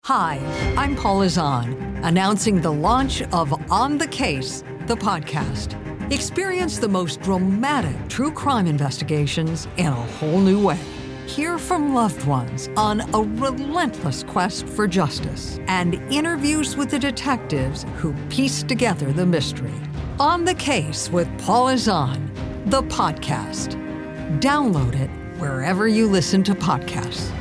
Hi, I'm Paula Zahn, announcing the launch of On the Case, the podcast. Experience the most dramatic true crime investigations in a whole new way. Hear from loved ones on a relentless quest for justice and interviews with the detectives who piece together the mystery. On the Case with Paula Zahn, the podcast. Download it wherever you listen to podcasts.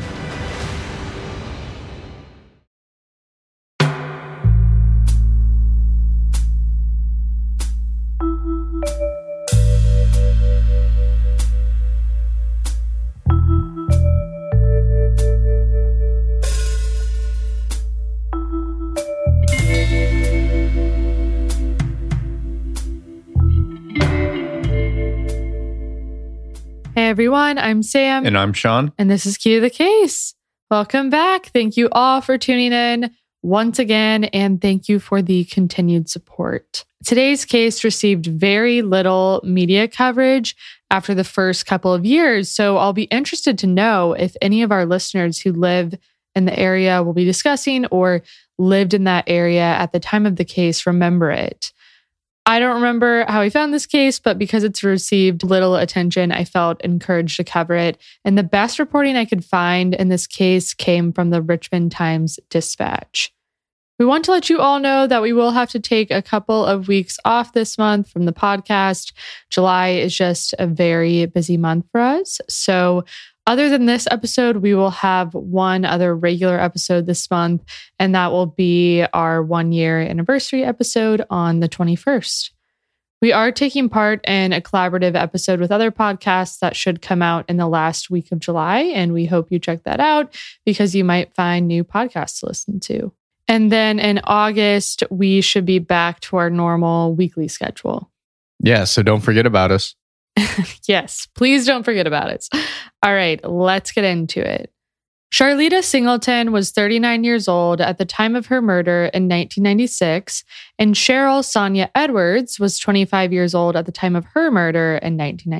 Hey everyone, I'm Sam. And I'm Sean. And this is Key to the Case. Welcome back. Thank you all for tuning in once again, and thank you for the continued support. Today's case received very little media coverage after the first couple of years, so I'll be interested to know if any of our listeners who live in the area we'll be discussing or lived in that area at the time of the case remember it. I don't remember how I found this case, but because it's received little attention, I felt encouraged to cover it. And the best reporting I could find in this case came from the Richmond Times-Dispatch. We want to let you all know that we will have to take a couple of weeks off this month from the podcast. July is just a very busy month for us. So other than this episode, we will have one other regular episode this month, and that will be our 1-year anniversary episode on the 21st. We are taking part in a collaborative episode with other podcasts that should come out in the last week of July, and we hope you check that out because you might find new podcasts to listen to. And then in August, we should be back to our normal weekly schedule. Yeah, so don't forget about us. Yes, please don't forget about it. All right, let's get into it. Charlita Singleton was 39 years old at the time of her murder in 1996, and Cheryl Sonia Edwards was 25 years old at the time of her murder in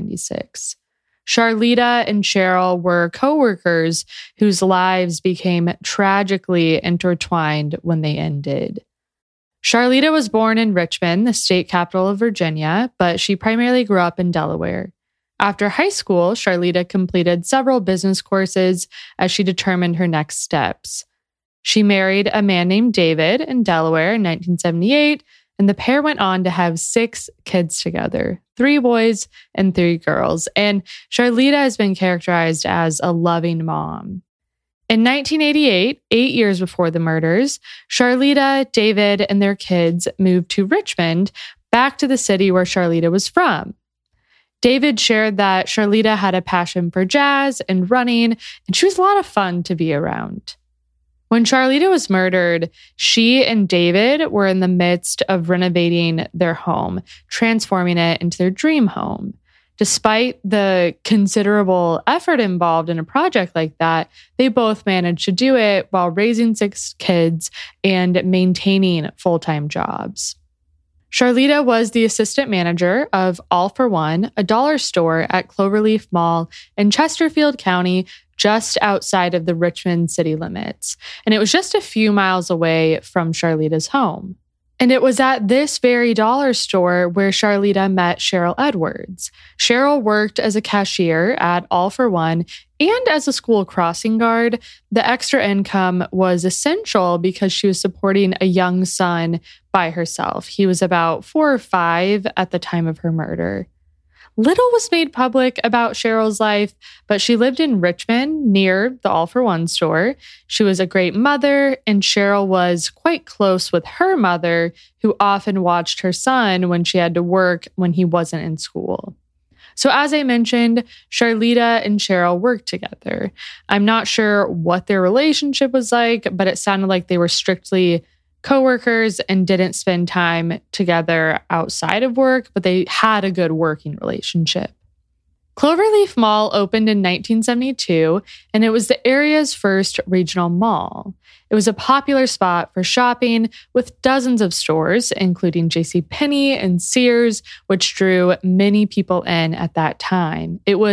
1996. Charlita and Cheryl were co-workers whose lives became tragically intertwined when they ended. Charlita was born in Richmond, the state capital of Virginia, but she primarily grew up in Delaware. After high school, Charlita completed several business courses as she determined her next steps. She married a man named David in Delaware in 1978, and the pair went on to have 6 kids together, 3 boys and 3 girls. And Charlita has been characterized as a loving mom. In 1988, 8 years before the murders, Charlita, David, and their kids moved to Richmond, back to the city where Charlita was from. David shared that Charlita had a passion for jazz and running, and she was a lot of fun to be around. When Charlita was murdered, she and David were in the midst of renovating their home, transforming it into their dream home. Despite the considerable effort involved in a project like that, they both managed to do it while raising 6 kids and maintaining full-time jobs. Charlita was the assistant manager of All for One, a dollar store at Cloverleaf Mall in Chesterfield County, just outside of the Richmond city limits. And it was just a few miles away from Charlita's home. And it was at this very dollar store where Charlita met Cheryl Edwards. Cheryl worked as a cashier at All for One and as a school crossing guard. The extra income was essential because she was supporting a young son by herself. He was about 4 or 5 at the time of her murder. Little was made public about Cheryl's life, but she lived in Richmond near the All for One store. She was a great mother, and Cheryl was quite close with her mother, who often watched her son when she had to work when he wasn't in school. So as I mentioned, Charlita and Cheryl worked together. I'm not sure what their relationship was like, but it sounded like they were strictly coworkers and didn't spend time together outside of work, but they had a good working relationship. Cloverleaf Mall opened in 1972, and it was the area's first regional mall. It was a popular spot for shopping with dozens of stores, including JCPenney and Sears, which drew many people in at that time. It was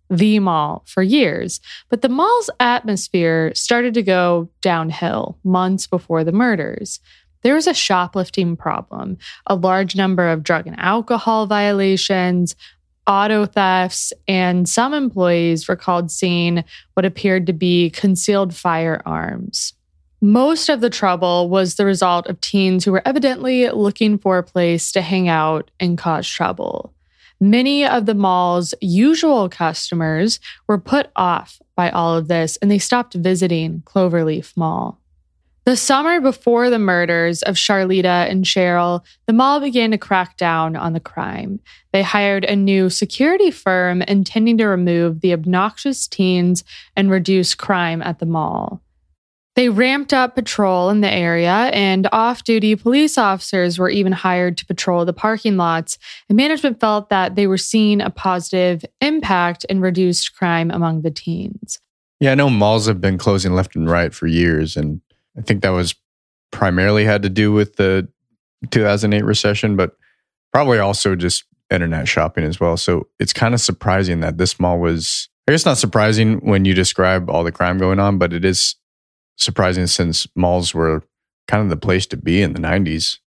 the mall for years, but the mall's atmosphere started to go downhill months before the murders. There was a shoplifting problem, a large number of drug and alcohol violations, auto thefts, and some employees recalled seeing what appeared to be concealed firearms. Most of the trouble was the result of teens who were evidently looking for a place to hang out and cause trouble. Many of the mall's usual customers were put off by all of this, and they stopped visiting Cloverleaf Mall. The summer before the murders of Charlita and Cheryl, the mall began to crack down on the crime. They hired a new security firm intending to remove the obnoxious teens and reduce crime at the mall. They ramped up patrol in the area, and off-duty police officers were even hired to patrol the parking lots, and management felt that they were seeing a positive impact in reduced crime among the teens. Yeah, I know malls have been closing left and right for years, and I think that was primarily had to do with the 2008 recession, but probably also just internet shopping as well. So it's kind of surprising that this mall was, I guess not surprising when you describe all the crime going on, but it is surprising since malls were kind of the place to be in the 90s.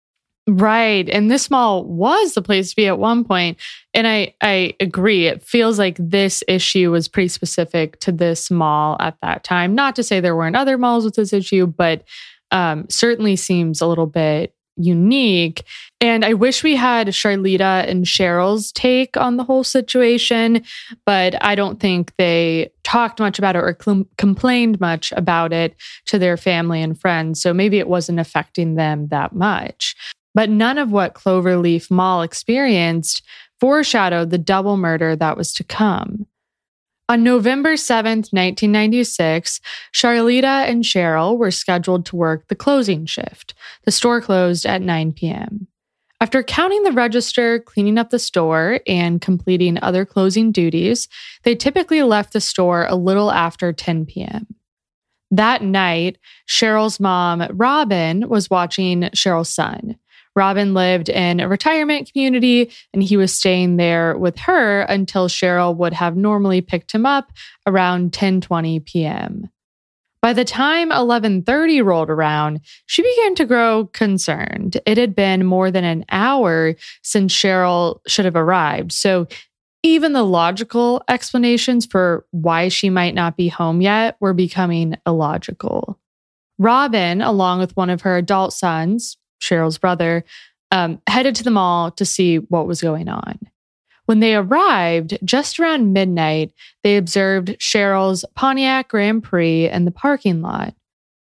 Right. And this mall was the place to be at one point. And I agree. It feels like this issue was pretty specific to this mall at that time. Not to say there weren't other malls with this issue, but certainly seems a little bit unique. And I wish we had Charlita and Cheryl's take on the whole situation, but I don't think they talked much about it or complained much about it to their family and friends. So maybe it wasn't affecting them that much. But none of what Cloverleaf Mall experienced foreshadowed the double murder that was to come. On November 7th, 1996, Charlita and Cheryl were scheduled to work the closing shift. The store closed at 9 p.m. After counting the register, cleaning up the store, and completing other closing duties, they typically left the store a little after 10 p.m. That night, Cheryl's mom, Robin, was watching Cheryl's son. Robin lived in a retirement community, and he was staying there with her until Cheryl would have normally picked him up around 10:20 p.m. By the time 11:30 rolled around, she began to grow concerned. It had been more than an hour since Cheryl should have arrived, so even the logical explanations for why she might not be home yet were becoming illogical. Robin, along with one of her adult sons, Cheryl's brother, headed to the mall to see what was going on. When they arrived, just around midnight, they observed Cheryl's Pontiac Grand Prix in the parking lot.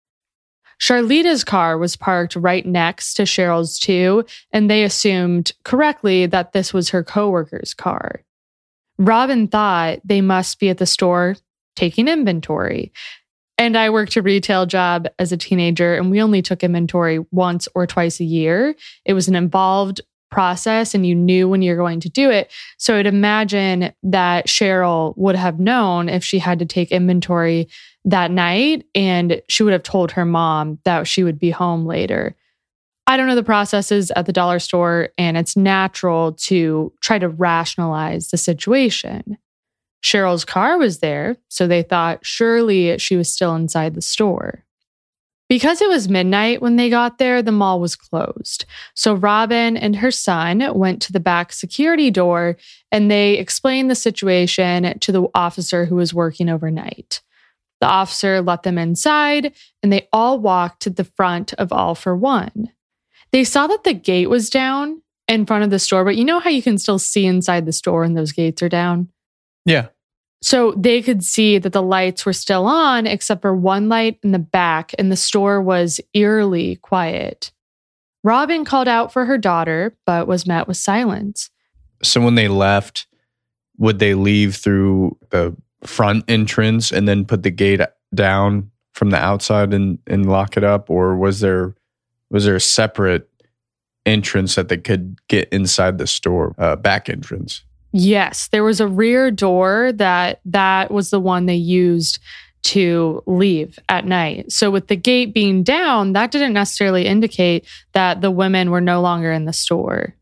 Charlita's car was parked right next to Cheryl's too, and they assumed correctly that this was her coworker's car. Robin thought they must be at the store taking inventory. And I worked a retail job as a teenager, and we only took inventory once or twice a year. It was an involved process, and you knew when you're going to do it. So I'd imagine that Cheryl would have known if she had to take inventory that night, and she would have told her mom that she would be home later. I don't know the processes at the dollar store, and it's natural to try to rationalize the situation. Cheryl's car was there, so they thought surely she was still inside the store. Because it was midnight when they got there, the mall was closed. So Robin and her son went to the back security door, and they explained the situation to the officer who was working overnight. The officer let them inside, and they all walked to the front of All for One. They saw that the gate was down in front of the store, but you know how you can still see inside the store and those gates are down? Yeah. So they could see that the lights were still on, except for one light in the back, and the store was eerily quiet. Robin called out for her daughter, but was met with silence. So when they left, would they leave through the front entrance and then put the gate down from the outside and lock it up? Or was there a separate entrance that they could get inside the store, back entrance? Yes, there was a rear door that was the one they used to leave at night. So with the gate being down, that didn't necessarily indicate that the women were no longer in the store.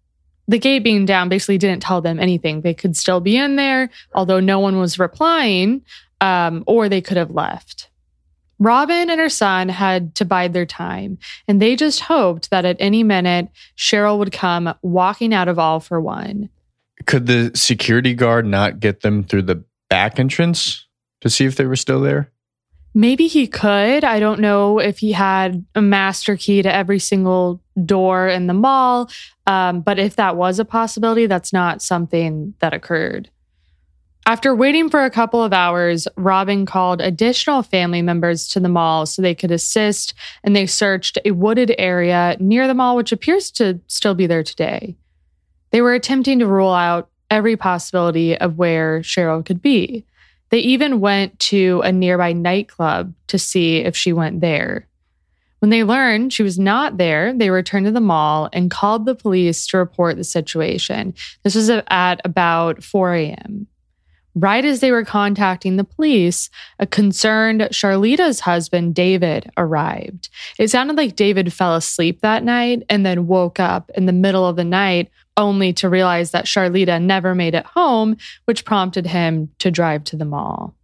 the gate being down basically didn't tell them anything. They could still be in there, although no one was replying, or they could have left. Robin and her son had to bide their time, and they just hoped that at any minute, Cheryl would come walking out of All for One. Could the security guard not get them through the back entrance to see if they were still there? Maybe he could. I don't know if he had a master key to every single door in the mall, but if that was a possibility, that's not something that occurred. After waiting for a couple of hours, Robin called additional family members to the mall so they could assist, and they searched a wooded area near the mall, which appears to still be there today. They were attempting to rule out every possibility of where Cheryl could be. They even went to a nearby nightclub to see if she went there. When they learned she was not there, they returned to the mall and called the police to report the situation. This was at about 4 a.m. Right as they were contacting the police, a concerned Charlita's husband, David, arrived. It sounded like David fell asleep that night and then woke up in the middle of the night only to realize that Charlita never made it home, which prompted him to drive to the mall.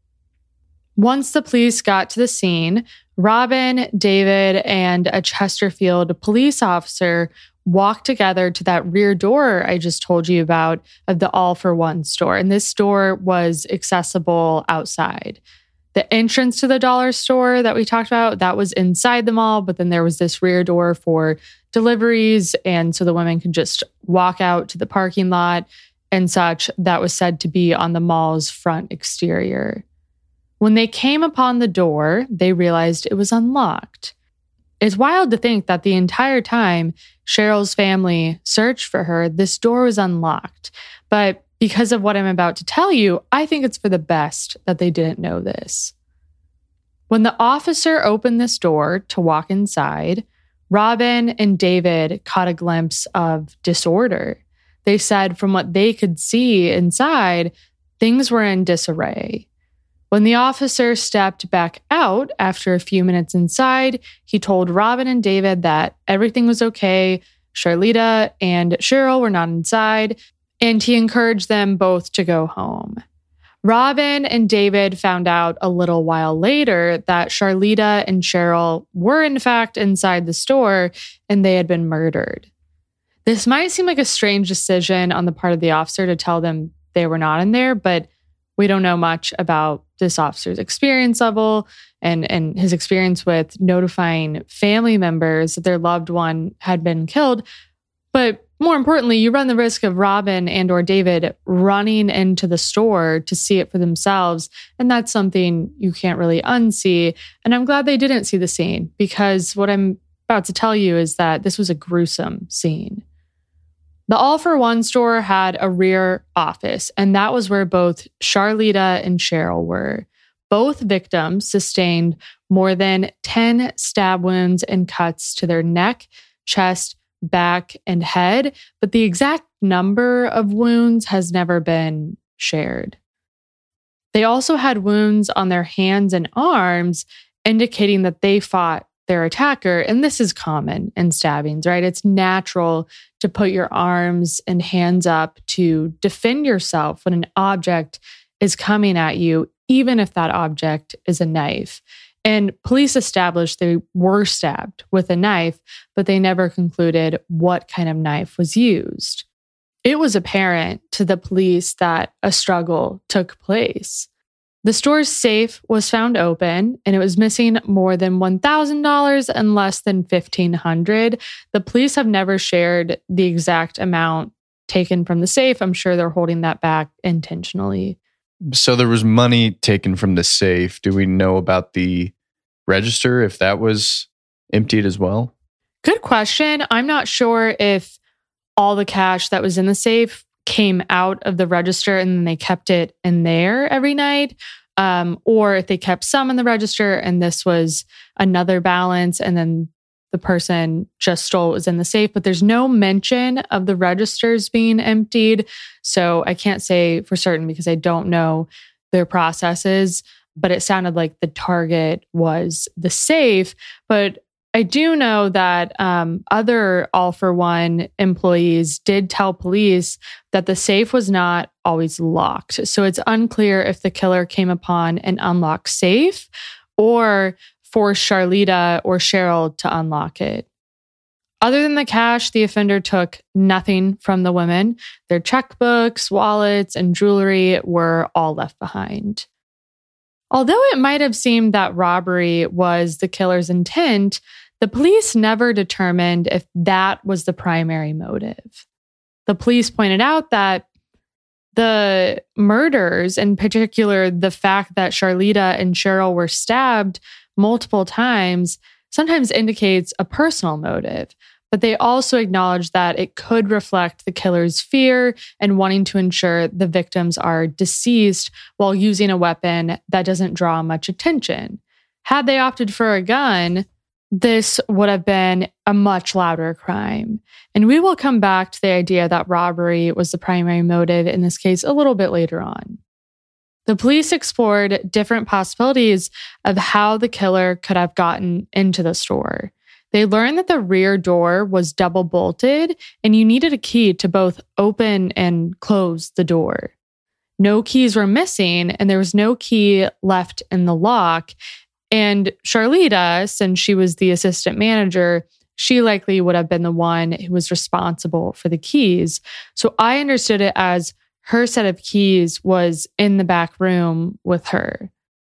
Once the police got to the scene, Robin, David, and a Chesterfield police officer walked together to that rear door I just told you about of the All for One store. And this store was accessible outside. The entrance to the dollar store that we talked about, that was inside the mall, but then there was this rear door for deliveries. And so the women could just walk out to the parking lot and such. That was said to be on the mall's front exterior. When they came upon the door, they realized it was unlocked. It's wild to think that the entire time Cheryl's family searched for her, this door was unlocked. But because of what I'm about to tell you, I think it's for the best that they didn't know this. When the officer opened this door to walk inside, Robin and David caught a glimpse of disorder. They said from what they could see inside, things were in disarray. When the officer stepped back out after a few minutes inside, he told Robin and David that everything was okay. Charlita and Cheryl were not inside, and he encouraged them both to go home. Robin and David found out a little while later that Charlita and Cheryl were in fact inside the store and they had been murdered. This might seem like a strange decision on the part of the officer to tell them they were not in there, but we don't know much about this officer's experience level and his experience with notifying family members that their loved one had been killed. But more importantly, you run the risk of Robin and or David running into the store to see it for themselves. And that's something you can't really unsee. And I'm glad they didn't see the scene, because what I'm about to tell you is that this was a gruesome scene. The All for One store had a rear office, and that was where both Charlita and Cheryl were. Both victims sustained more than 10 stab wounds and cuts to their neck, chest, back, and head, but the exact number of wounds has never been shared. They also had wounds on their hands and arms, indicating that they fought their attacker. And this is common in stabbings, right? It's natural to put your arms and hands up to defend yourself when an object is coming at you, even if that object is a knife. And police established they were stabbed with a knife, but they never concluded what kind of knife was used. It was apparent to the police that a struggle took place. The store's safe was found open, and it was missing more than $1,000 and less than $1,500. The police have never shared the exact amount taken from the safe. I'm sure they're holding that back intentionally. So there was money taken from the safe. Do we know about the register, if that was emptied as well? Good question. I'm not sure if all the cash that was in the safe came out of the register and then they kept it in there every night, or if they kept some in the register and this was another balance and then the person just stole what was in the safe. But there's no mention of the registers being emptied. So I can't say for certain because I don't know their processes, but it sounded like the target was the safe. But I do know that other All for One employees did tell police that the safe was not always locked. So it's unclear if the killer came upon an unlocked safe or forced Charlita or Cheryl to unlock it. Other than the cash, the offender took nothing from the women. Their checkbooks, wallets, and jewelry were all left behind. Although it might have seemed that robbery was the killer's intent, the police never determined if that was the primary motive. The police pointed out that the murders, in particular the fact that Charlita and Cheryl were stabbed multiple times, sometimes indicates a personal motive. But they also acknowledged that it could reflect the killer's fear and wanting to ensure the victims are deceased while using a weapon that doesn't draw much attention. Had they opted for a gun, this would have been a much louder crime. And we will come back to the idea that robbery was the primary motive in this case a little bit later on. The police explored different possibilities of how the killer could have gotten into the store. They learned that the rear door was double bolted and you needed a key to both open and close the door. No keys were missing and there was no key left in the lock. And Charlita, since she was the assistant manager, she likely would have been the one who was responsible for the keys. So I understood it as her set of keys was in the back room with her.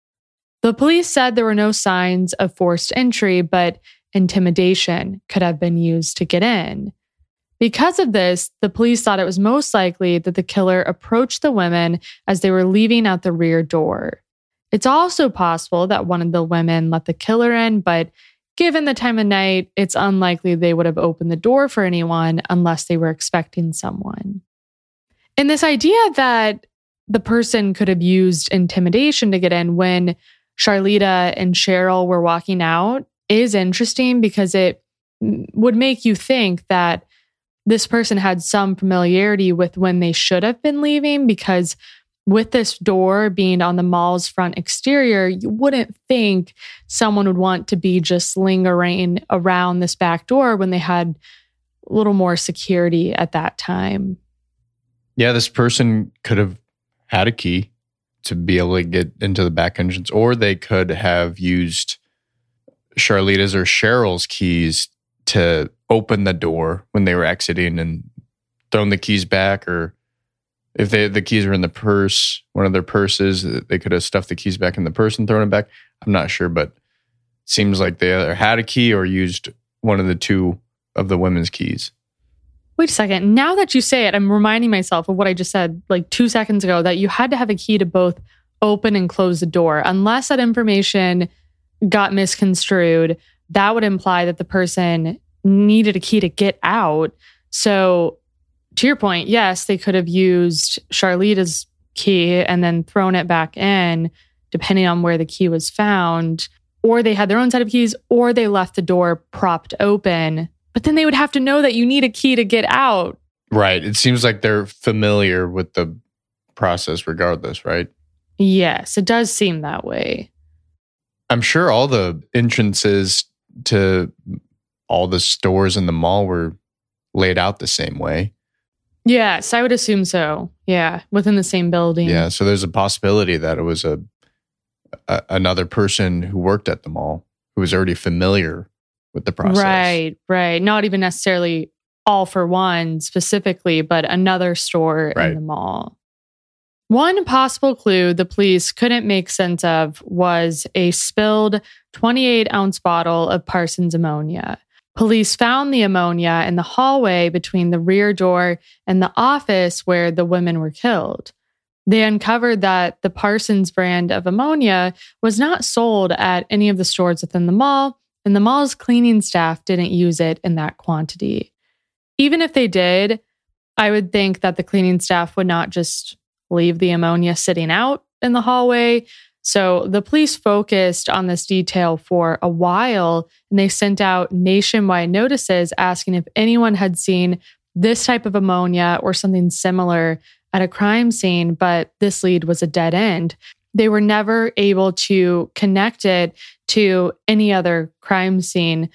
The police said there were no signs of forced entry, but intimidation could have been used to get in. Because of this, the police thought it was most likely that the killer approached the women as they were leaving out the rear door. It's also possible that one of the women let the killer in, but given the time of night, it's unlikely they would have opened the door for anyone unless they were expecting someone. And this idea that the person could have used intimidation to get in when Charlita and Cheryl were walking out is interesting because it would make you think that this person had some familiarity with when they should have been leaving, because with this door being on the mall's front exterior, you wouldn't think someone would want to be just lingering around this back door when they had a little more security at that time. Yeah, this person could have had a key to be able to get into the back entrance, or they could have used Charlita's or Cheryl's keys to open the door when they were exiting and thrown the keys back, or if the keys were in the purse, one of their purses, they could have stuffed the keys back in the purse and thrown it back. I'm not sure, but it seems like they either had a key or used one of the two of the women's keys. Wait a second. Now that you say it, I'm reminding myself of what I just said like 2 seconds ago, that you had to have a key to both open and close the door. Unless that information got misconstrued, that would imply that the person needed a key to get out. So to your point, yes, they could have used Charlita's key and then thrown it back in, depending on where the key was found, or they had their own set of keys, or they left the door propped open. But then they would have to know that you need a key to get out. Right. It seems like they're familiar with the process regardless, right? Yes, it does seem that way. I'm sure all the entrances to all the stores in the mall were laid out the same way. Yes, I would assume so. Yeah, within the same building. Yeah, so there's a possibility that it was another person who worked at the mall who was already familiar with the process. Right. Not even necessarily All for One specifically, but another store right in the mall. One possible clue the police couldn't make sense of was a spilled 28-ounce bottle of Parsons ammonia. Police found the ammonia in the hallway between the rear door and the office where the women were killed. They uncovered that the Parsons brand of ammonia was not sold at any of the stores within the mall, and the mall's cleaning staff didn't use it in that quantity. Even if they did, I would think that the cleaning staff would not just leave the ammonia sitting out in the hallway. So the police focused on this detail for a while, and they sent out nationwide notices asking if anyone had seen this type of ammonia or something similar at a crime scene, but this lead was a dead end. They were never able to connect it to any other crime scene.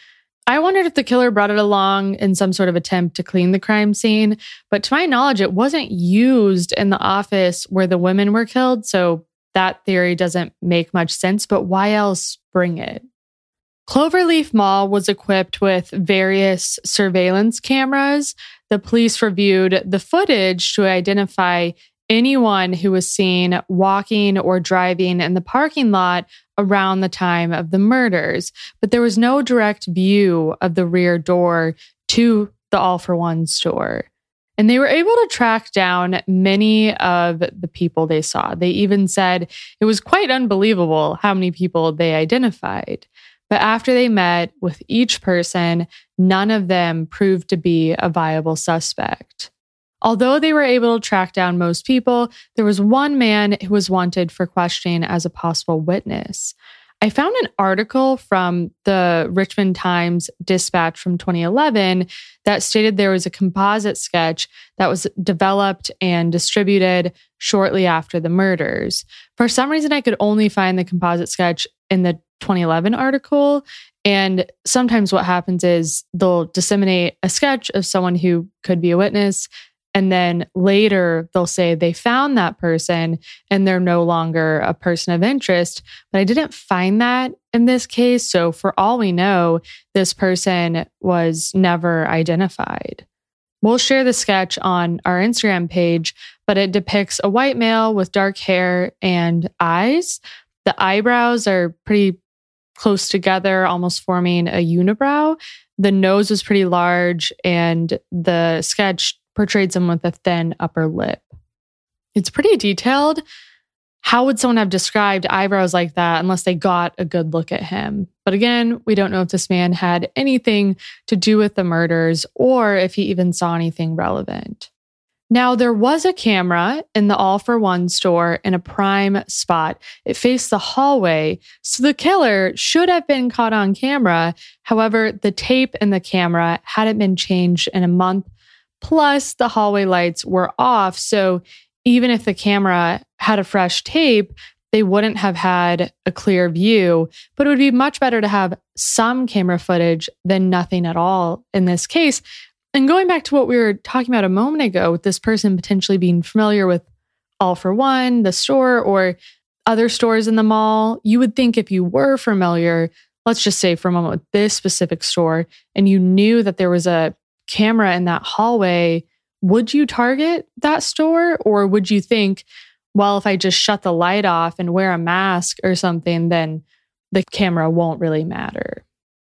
I wondered if the killer brought it along in some sort of attempt to clean the crime scene, but to my knowledge, it wasn't used in the office where the women were killed, so that theory doesn't make much sense, but why else bring it? Cloverleaf Mall was equipped with various surveillance cameras. The police reviewed the footage to identify anyone who was seen walking or driving in the parking lot around the time of the murders, but there was no direct view of the rear door to the All for One store. And they were able to track down many of the people they saw. They even said it was quite unbelievable how many people they identified. But after they met with each person, none of them proved to be a viable suspect. Although they were able to track down most people, there was one man who was wanted for questioning as a possible witness. I found an article from the Richmond Times-Dispatch from 2011 that stated there was a composite sketch that was developed and distributed shortly after the murders. For some reason, I could only find the composite sketch in the 2011 article. And sometimes what happens is they'll disseminate a sketch of someone who could be a witness, and then later they'll say they found that person and they're no longer a person of interest. But I didn't find that in this case. So for all we know, this person was never identified. We'll share the sketch on our Instagram page, but it depicts a white male with dark hair and eyes. The eyebrows are pretty close together, almost forming a unibrow. The nose was pretty large, and the sketch portrayed him with a thin upper lip. It's pretty detailed. How would someone have described eyebrows like that unless they got a good look at him? But again, we don't know if this man had anything to do with the murders or if he even saw anything relevant. Now, there was a camera in the All for One store in a prime spot. It faced the hallway, so the killer should have been caught on camera. However, the tape in the camera hadn't been changed in a month. Plus, the hallway lights were off, so even if the camera had a fresh tape, they wouldn't have had a clear view, but it would be much better to have some camera footage than nothing at all in this case. And going back to what we were talking about a moment ago, with this person potentially being familiar with All for One, the store, or other stores in the mall, you would think if you were familiar, let's just say for a moment with this specific store, and you knew that there was a camera in that hallway, would you target that store? Or would you think, well, if I just shut the light off and wear a mask or something, then the camera won't really matter?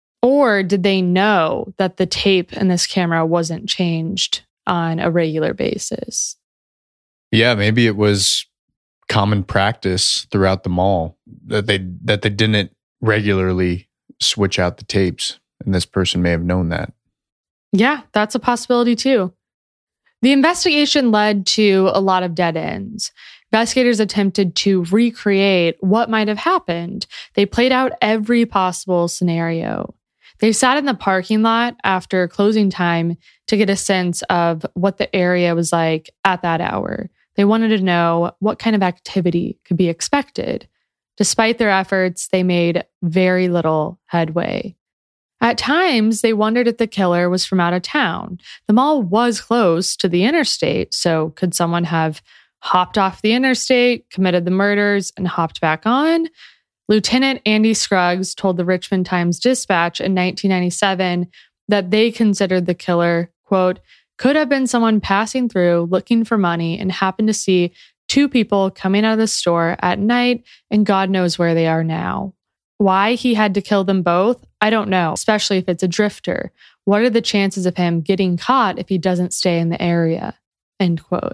Or did they know that the tape in this camera wasn't changed on a regular basis? Yeah, maybe it was common practice throughout the mall that they didn't regularly switch out the tapes, and this person may have known that. Yeah, that's a possibility too. The investigation led to a lot of dead ends. Investigators attempted to recreate what might have happened. They played out every possible scenario. They sat in the parking lot after closing time to get a sense of what the area was like at that hour. They wanted to know what kind of activity could be expected. Despite their efforts, they made very little headway. At times, they wondered if the killer was from out of town. The mall was close to the interstate, so could someone have hopped off the interstate, committed the murders, and hopped back on? Lieutenant Andy Scruggs told the Richmond Times-Dispatch in 1997 that they considered the killer, quote, could have been someone passing through looking for money and happened to see two people coming out of the store at night, and God knows where they are now. Why he had to kill them both, I don't know, especially if it's a drifter. What are the chances of him getting caught if he doesn't stay in the area? End quote.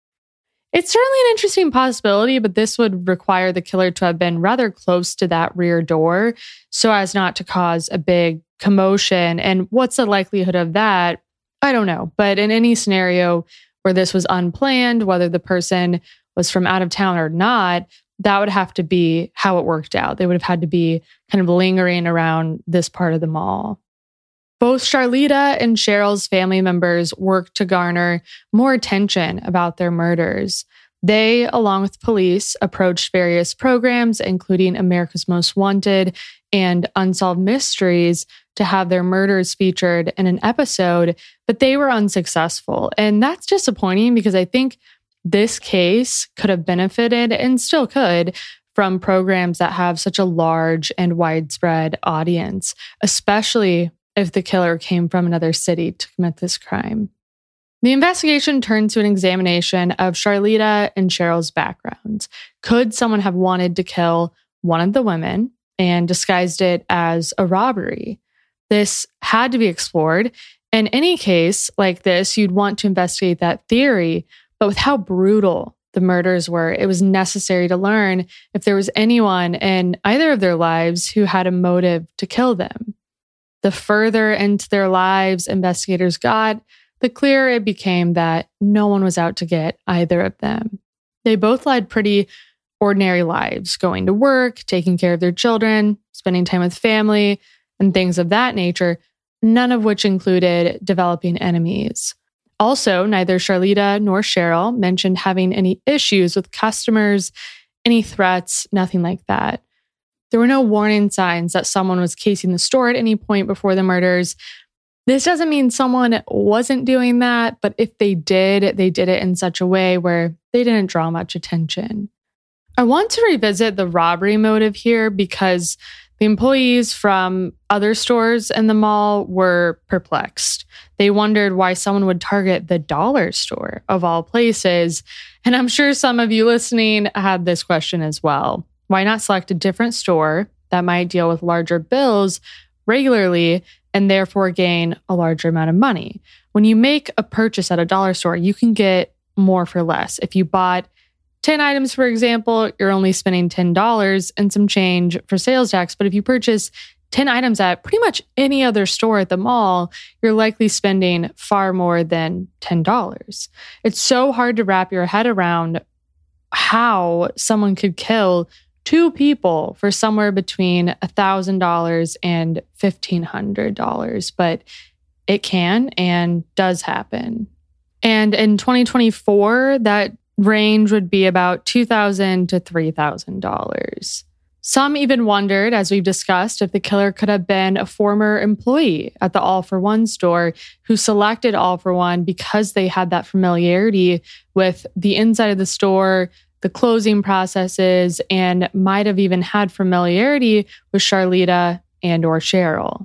It's certainly an interesting possibility, but this would require the killer to have been rather close to that rear door so as not to cause a big commotion. And what's the likelihood of that? I don't know. But in any scenario where this was unplanned, whether the person was from out of town or not, that would have to be how it worked out. They would have had to be kind of lingering around this part of the mall. Both Charlita and Cheryl's family members worked to garner more attention about their murders. They, along with police, approached various programs, including America's Most Wanted and Unsolved Mysteries, to have their murders featured in an episode, but they were unsuccessful. And that's disappointing because I think this case could have benefited and still could from programs that have such a large and widespread audience, especially if the killer came from another city to commit this crime. The investigation turned to an examination of Charlita and Cheryl's backgrounds. Could someone have wanted to kill one of the women and disguised it as a robbery? This had to be explored. In any case like this, you'd want to investigate that theory, but with how brutal the murders were, it was necessary to learn if there was anyone in either of their lives who had a motive to kill them. The further into their lives investigators got, the clearer it became that no one was out to get either of them. They both led pretty ordinary lives, going to work, taking care of their children, spending time with family, and things of that nature, none of which included developing enemies. Also, neither Charlita nor Cheryl mentioned having any issues with customers, any threats, nothing like that. There were no warning signs that someone was casing the store at any point before the murders. This doesn't mean someone wasn't doing that, but if they did it in such a way where they didn't draw much attention. I want to revisit the robbery motive here because the employees from other stores in the mall were perplexed. They wondered why someone would target the dollar store of all places. And I'm sure some of you listening had this question as well. Why not select a different store that might deal with larger bills regularly and therefore gain a larger amount of money? When you make a purchase at a dollar store, you can get more for less. If you bought 10 items, for example, you're only spending $10 and some change for sales tax. But if you purchase 10 items at pretty much any other store at the mall, you're likely spending far more than $10. It's so hard to wrap your head around how someone could kill two people for somewhere between $1,000 and $1,500, but it can and does happen. And in 2024, that range would be about $2,000 to $3,000. Some even wondered, as we've discussed, if the killer could have been a former employee at the All for One store who selected All for One because they had that familiarity with the inside of the store, the closing processes, and might have even had familiarity with Charlita and or Cheryl.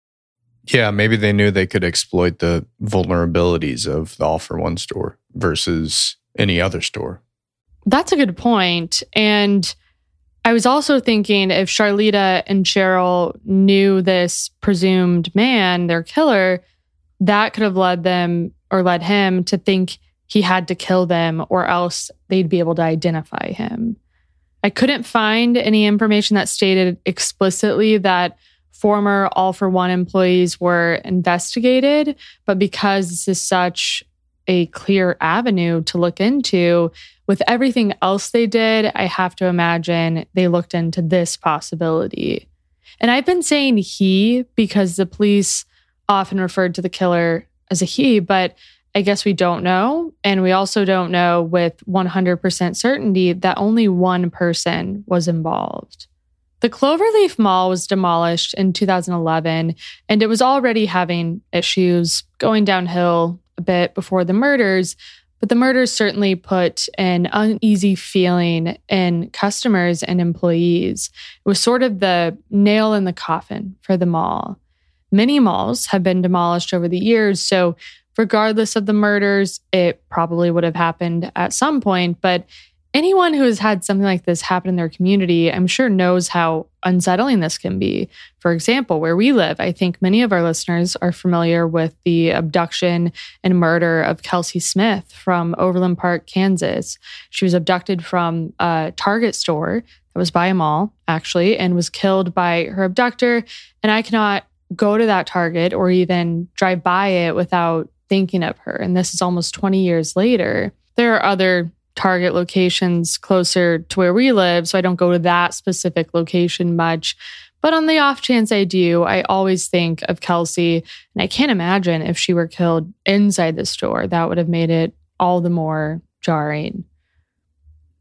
Yeah, maybe they knew they could exploit the vulnerabilities of the All for One store versus any other store. That's a good point. And I was also thinking if Charlita and Cheryl knew this presumed man, their killer, that could have led them or led him to think he had to kill them or else they'd be able to identify him. I couldn't find any information that stated explicitly that former All for One employees were investigated, but because this is such a clear avenue to look into, with everything else they did, I have to imagine they looked into this possibility. And I've been saying he because the police often referred to the killer as a he, but I guess we don't know. And we also don't know with 100% certainty that only one person was involved. The Cloverleaf Mall was demolished in 2011, and it was already having issues going downhill a bit before the murders, but the murders certainly put an uneasy feeling in customers and employees. It was sort of the nail in the coffin for the mall. Many malls have been demolished over the years, so regardless of the murders, it probably would have happened at some point, but anyone who has had something like this happen in their community, I'm sure knows how unsettling this can be. For example, where we live, I think many of our listeners are familiar with the abduction and murder of Kelsey Smith from Overland Park, Kansas. She was abducted from a Target store that was by a mall, actually, and was killed by her abductor. And I cannot go to that Target or even drive by it without thinking of her. And this is almost 20 years later. There are other Target locations closer to where we live, so I don't go to that specific location much. But on the off chance I do, I always think of Kelsey, and I can't imagine if she were killed inside the store. That would have made it all the more jarring.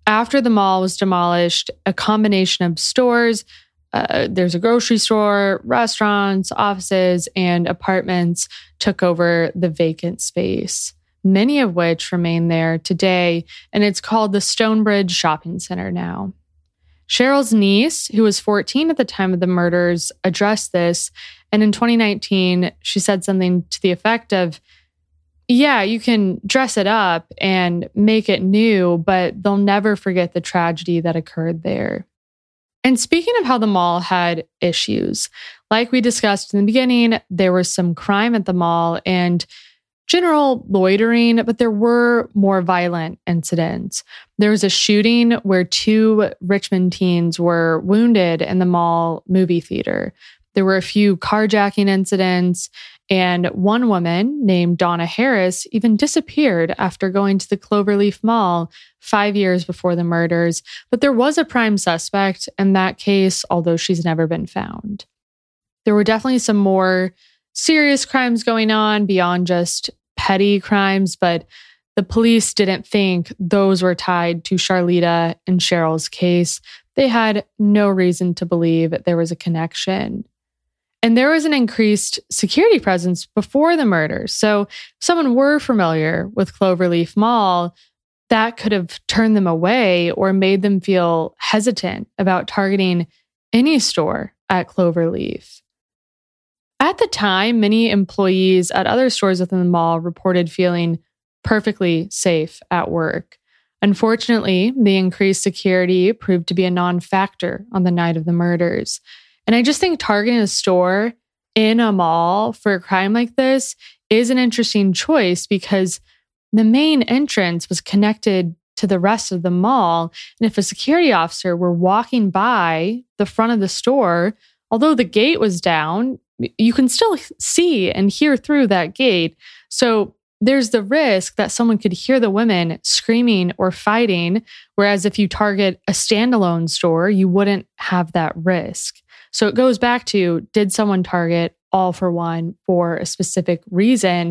After the mall was demolished, a combination of stores, there's a grocery store, restaurants, offices, and apartments took over the vacant space, many of which remain there today, and it's called the Stonebridge Shopping Center now. Cheryl's niece, who was 14 at the time of the murders, addressed this, and in 2019, she said something to the effect of, yeah, you can dress it up and make it new, but they'll never forget the tragedy that occurred there. And speaking of how the mall had issues, like we discussed in the beginning, there was some crime at the mall and general loitering, but there were more violent incidents. There was a shooting where 2 Richmond teens were wounded in the mall movie theater. There were a few carjacking incidents, and one woman named Donna Harris even disappeared after going to the Cloverleaf Mall 5 years before the murders. But there was a prime suspect in that case, although she's never been found. There were definitely some more serious crimes going on beyond just petty crimes, but the police didn't think those were tied to Charlita and Cheryl's case. They had no reason to believe there was a connection. And there was an increased security presence before the murders. So if someone were familiar with Cloverleaf Mall, that could have turned them away or made them feel hesitant about targeting any store at Cloverleaf. At the time, many employees at other stores within the mall reported feeling perfectly safe at work. Unfortunately, the increased security proved to be a non-factor on the night of the murders. And I just think targeting a store in a mall for a crime like this is an interesting choice because the main entrance was connected to the rest of the mall. And if a security officer were walking by the front of the store, although the gate was down, you can still see and hear through that gate. So there's the risk that someone could hear the women screaming or fighting, whereas if you target a standalone store, you wouldn't have that risk. So it goes back to, did someone target All for One for a specific reason?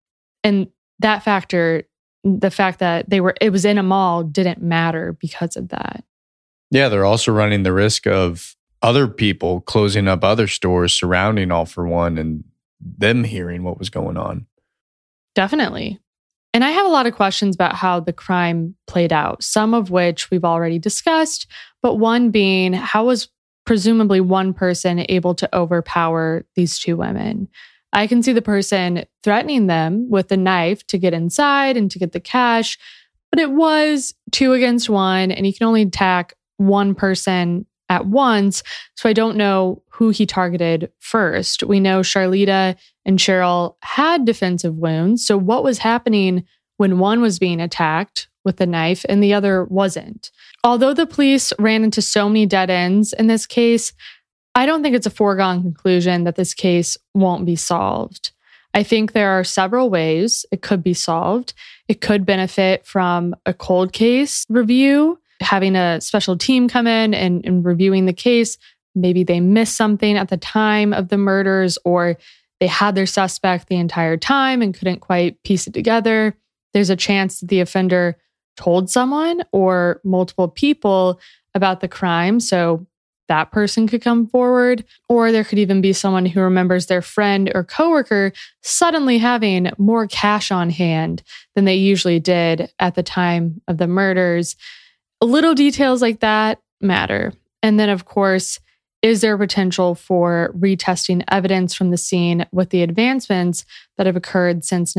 And that factor, the fact that it was in a mall didn't matter because of that. Yeah, they're also running the risk of other people closing up other stores surrounding All for One and them hearing what was going on. Definitely. And I have a lot of questions about how the crime played out, some of which we've already discussed, but one being, how was presumably one person able to overpower these 2 women? I can see the person threatening them with a knife to get inside and to get the cash, but it was 2 against 1, and you can only attack one person at once. So I don't know who he targeted first. We know Charlita and Cheryl had defensive wounds. So what was happening when one was being attacked with a knife and the other wasn't? Although the police ran into so many dead ends in this case, I don't think it's a foregone conclusion that this case won't be solved. I think there are several ways it could be solved. It could benefit from a cold case review, having a special team come in and reviewing the case. Maybe they missed something at the time of the murders, or they had their suspect the entire time and couldn't quite piece it together. There's a chance that the offender told someone or multiple people about the crime, so that person could come forward. Or there could even be someone who remembers their friend or coworker suddenly having more cash on hand than they usually did at the time of the murders. Little details like that matter. And then, of course, is there potential for retesting evidence from the scene with the advancements that have occurred since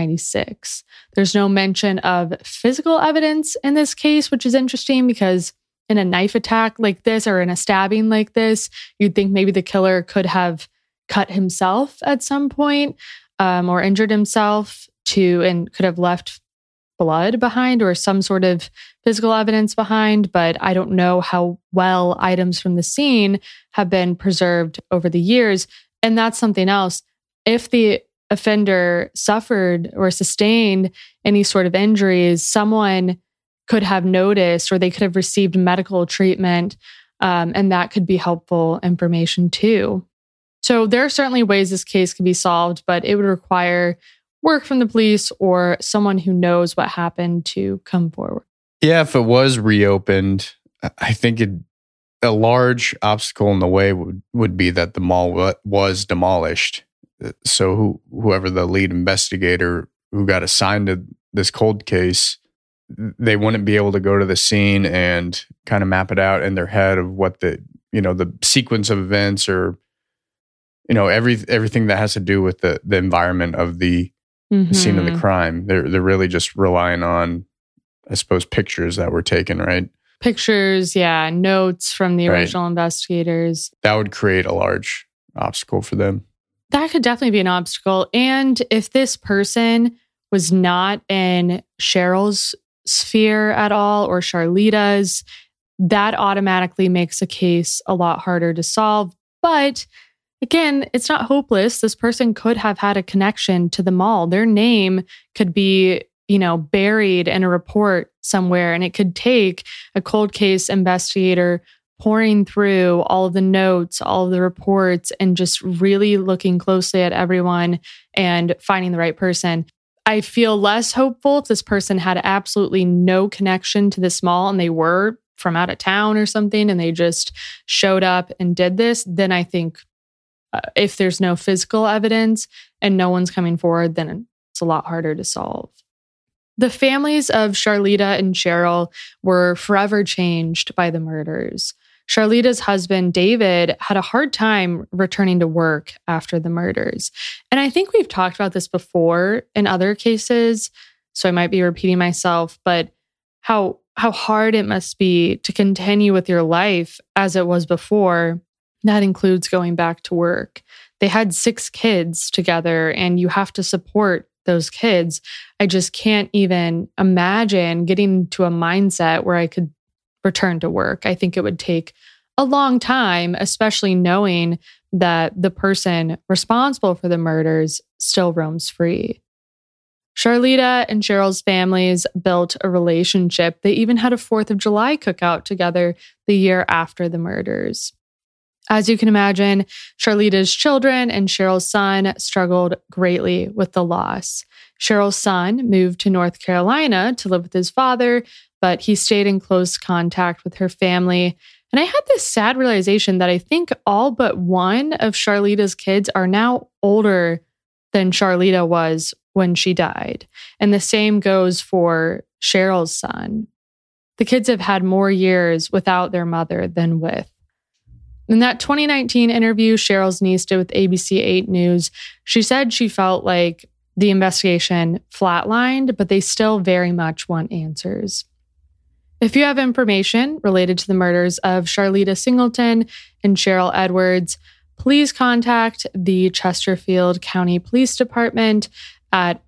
1996? There's no mention of physical evidence in this case, which is interesting because in a knife attack like this or in a stabbing like this, you'd think maybe the killer could have cut himself at some point or injured himself and could have left blood behind or some sort of physical evidence behind, but I don't know how well items from the scene have been preserved over the years. And that's something else. If the offender suffered or sustained any sort of injuries, someone could have noticed or they could have received medical treatment, and that could be helpful information too. So there are certainly ways this case could be solved, but it would require work from the police or someone who knows what happened to come forward. Yeah, if it was reopened, I think a large obstacle in the way would be that the mall was demolished. So whoever the lead investigator who got assigned to this cold case, they wouldn't be able to go to the scene and kind of map it out in their head of what the sequence of events or, everything that has to do with the environment of the scene of the crime. They're really just relying on, I suppose, pictures that were taken, right? Pictures, yeah, notes from the original investigators. That would create a large obstacle for them. That could definitely be an obstacle. And if this person was not in Cheryl's sphere at all or Charlita's, that automatically makes a case a lot harder to solve. But again, it's not hopeless. This person could have had a connection to the mall. Their name could be, buried in a report somewhere, and it could take a cold case investigator pouring through all of the notes, all of the reports, and just really looking closely at everyone and finding the right person. I feel less hopeful if this person had absolutely no connection to this mall and they were from out of town or something and they just showed up and did this. Then I think if there's no physical evidence and no one's coming forward, then it's a lot harder to solve. The families of Charlita and Cheryl were forever changed by the murders. Charlita's husband, David, had a hard time returning to work after the murders. And I think we've talked about this before in other cases, so I might be repeating myself, but how hard it must be to continue with your life as it was before. That includes going back to work. They had 6 kids together, and you have to support those kids. I just can't even imagine getting to a mindset where I could return to work. I think it would take a long time, especially knowing that the person responsible for the murders still roams free. Charlita and Cheryl's families built a relationship. They even had a 4th of July cookout together the year after the murders. As you can imagine, Charlita's children and Cheryl's son struggled greatly with the loss. Cheryl's son moved to North Carolina to live with his father, but he stayed in close contact with her family. And I had this sad realization that I think all but one of Charlita's kids are now older than Charlita was when she died. And the same goes for Cheryl's son. The kids have had more years without their mother than with. In that 2019 interview Cheryl's niece did with ABC 8 News, she said she felt like the investigation flatlined, but they still very much want answers. If you have information related to the murders of Charlita Singleton and Cheryl Edwards, please contact the Chesterfield County Police Department at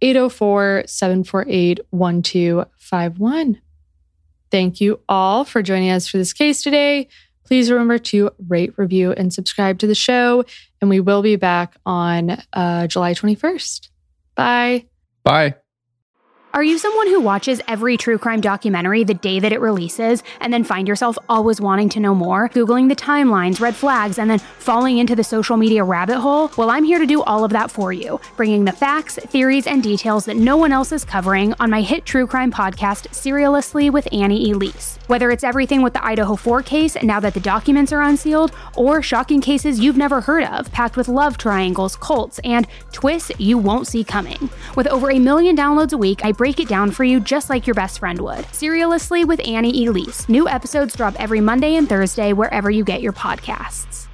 804-748-1251. Thank you all for joining us for this case today. Please remember to rate, review, and subscribe to the show. And we will be back on July 21st. Bye. Bye. Are you someone who watches every true crime documentary the day that it releases and then find yourself always wanting to know more, Googling the timelines, red flags, and then falling into the social media rabbit hole? Well, I'm here to do all of that for you, bringing the facts, theories, and details that no one else is covering on my hit true crime podcast, Serialously with Annie Elise. Whether it's everything with the Idaho 4 case, now that the documents are unsealed, or shocking cases you've never heard of, packed with love triangles, cults, and twists you won't see coming. With over 1 million downloads a week, I break it down for you just like your best friend would. Serialously with Annie Elise. New episodes drop every Monday and Thursday wherever you get your podcasts.